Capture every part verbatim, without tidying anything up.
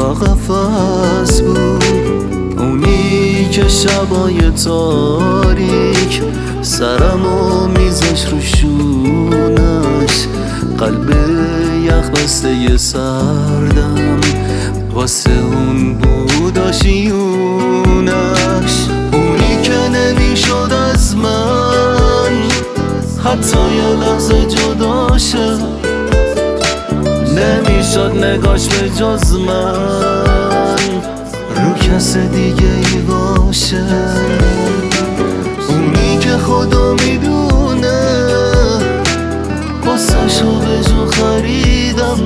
تا قفس بود، اونی که شبای تاریک سرمو میذاش رو شونش، قلب یخ بسته ی سردم واسه اون بود آشیونش. اونی که نمیشد از من حتی یه لحظه جدا شه، نمیشد نگاش به جز من رو کس دیگه ای باشه. اونی که خدا میدونه واسه شو به جو خریدم،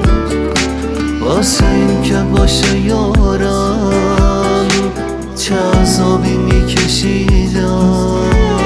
واسه این که باشه یارم چه عذابی میکشیدم.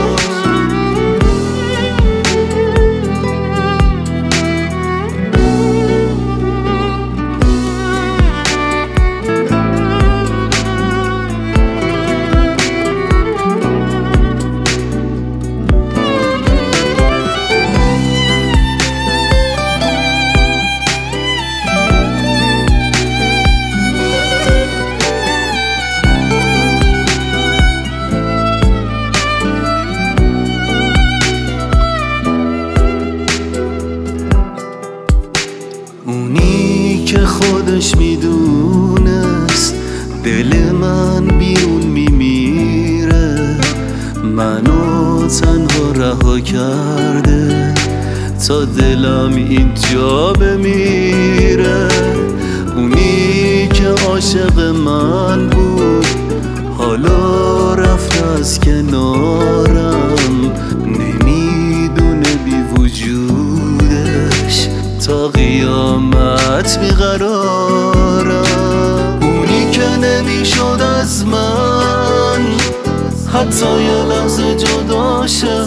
اونی که خودش میدونست دل من بیرون میمیره، منو تنها رها کرده تا دلم اینجا بمیره. اونی که عاشق من بود حالا رفت از کنارم، نمیدونه بی وجودش تا قیامت بیقرارم. اونی که نمیشد از من حتی یه لحظه جدا شه،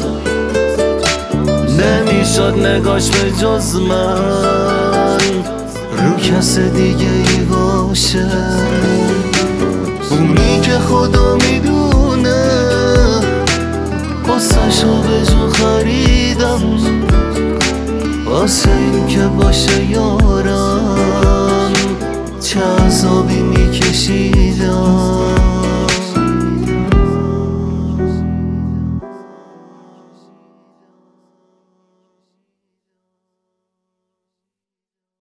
نمیشد نگاش به جز من رو کس دیگه ای باشه. اونی که خدا میدونه واسه شو به جو خریدم، واسه این که باشه یارم چه عذابی میکشیدم.